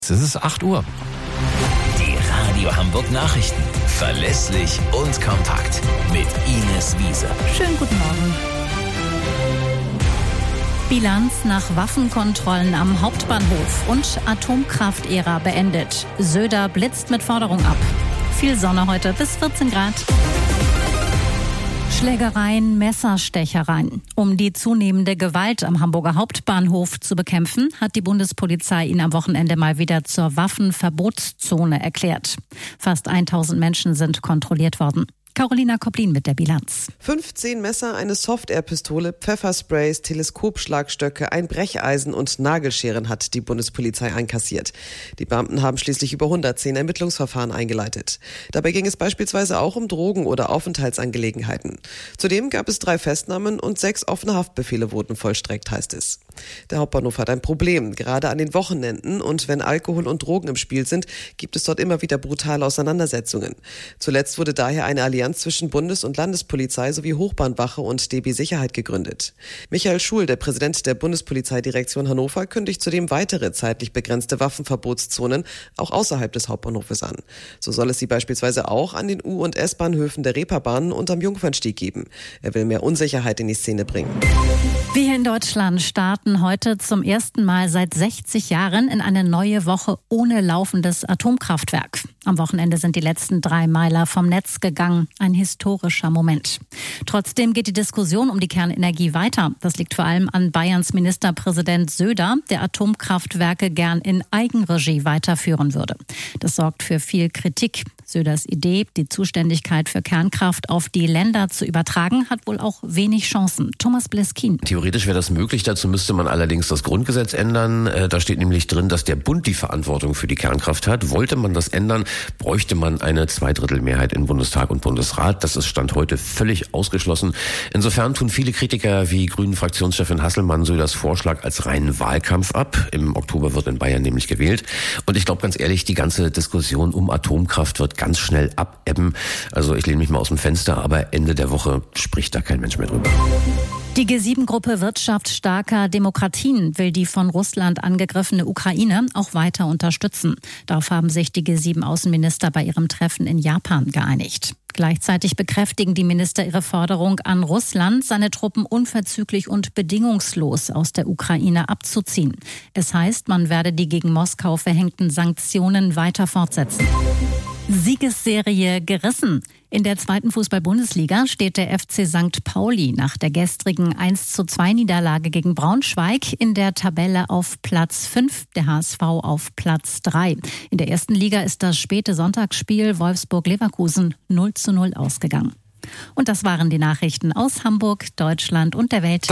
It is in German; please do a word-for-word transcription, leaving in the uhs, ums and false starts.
Es ist acht Uhr. Die Radio Hamburg Nachrichten. Verlässlich und kompakt. Mit Ines Wiese. Schönen guten Morgen. Bilanz nach Waffenkontrollen am Hauptbahnhof und Atomkraftära beendet. Söder blitzt mit Forderung ab. Viel Sonne heute bis vierzehn Grad. Schlägereien, Messerstechereien. Um die zunehmende Gewalt am Hamburger Hauptbahnhof zu bekämpfen, hat die Bundespolizei ihn am Wochenende mal wieder zur Waffenverbotszone erklärt. Fast tausend Menschen sind kontrolliert worden. Carolina Koplin mit der Bilanz. fünfzehn Messer, eine Soft-Air-Pistole, Pfeffersprays, Teleskopschlagstöcke, ein Brecheisen und Nagelscheren hat die Bundespolizei einkassiert. Die Beamten haben schließlich über hundertzehn Ermittlungsverfahren eingeleitet. Dabei ging es beispielsweise auch um Drogen- oder Aufenthaltsangelegenheiten. Zudem gab es drei Festnahmen und sechs offene Haftbefehle wurden vollstreckt, heißt es. Der Hauptbahnhof hat ein Problem. Gerade an den Wochenenden und wenn Alkohol und Drogen im Spiel sind, gibt es dort immer wieder brutale Auseinandersetzungen. Zuletzt wurde daher eine Allianz zwischen Bundes- und Landespolizei sowie Hochbahnwache und D B Sicherheit gegründet. Michael Schul, der Präsident der Bundespolizeidirektion Hannover, kündigt zudem weitere zeitlich begrenzte Waffenverbotszonen auch außerhalb des Hauptbahnhofes an. So soll es sie beispielsweise auch an den U- und S-Bahnhöfen der Reeperbahn und am Jungfernstieg geben. Er will mehr Unsicherheit in die Szene bringen. Wir in Deutschland starten heute zum ersten Mal seit sechzig Jahren in eine neue Woche ohne laufendes Atomkraftwerk. Am Wochenende sind die letzten drei Meiler vom Netz gegangen. Ein historischer Moment. Trotzdem geht die Diskussion um die Kernenergie weiter. Das liegt vor allem an Bayerns Ministerpräsident Söder, der Atomkraftwerke gern in Eigenregie weiterführen würde. Das sorgt für viel Kritik. Söders Idee, die Zuständigkeit für Kernkraft auf die Länder zu übertragen, hat wohl auch wenig Chancen. Thomas Bleskin. Theoretisch wäre das möglich, dazu müsste man allerdings das Grundgesetz ändern. Da steht nämlich drin, dass der Bund die Verantwortung für die Kernkraft hat. Wollte man das ändern, bräuchte man eine Zweidrittelmehrheit in Bundestag und Bundesrat. Das ist Stand heute völlig ausgeschlossen. Insofern tun viele Kritiker wie Grünen-Fraktionschefin Hasselmann Söders Vorschlag als reinen Wahlkampf ab. Im Oktober wird in Bayern nämlich gewählt. Und ich glaube ganz ehrlich, die ganze Diskussion um Atomkraft wird ganz schnell abebben. Also ich lehne mich mal aus dem Fenster, aber Ende der Woche spricht da kein Mensch mehr drüber. Die G sieben Gruppe wirtschaftsstarker Demokratien will die von Russland angegriffene Ukraine auch weiter unterstützen. Darauf haben sich die G sieben Außenminister bei ihrem Treffen in Japan geeinigt. Gleichzeitig bekräftigen die Minister ihre Forderung an Russland, seine Truppen unverzüglich und bedingungslos aus der Ukraine abzuziehen. Es heißt, man werde die gegen Moskau verhängten Sanktionen weiter fortsetzen. Siegesserie gerissen. In der zweiten Fußball-Bundesliga steht der F C Sankt Pauli nach der gestrigen eins zu zwei Niederlage gegen Braunschweig in der Tabelle auf Platz fünf, der H S V auf Platz drei. In der ersten Liga ist das späte Sonntagsspiel Wolfsburg-Leverkusen null zu null ausgegangen. Und das waren die Nachrichten aus Hamburg, Deutschland und der Welt.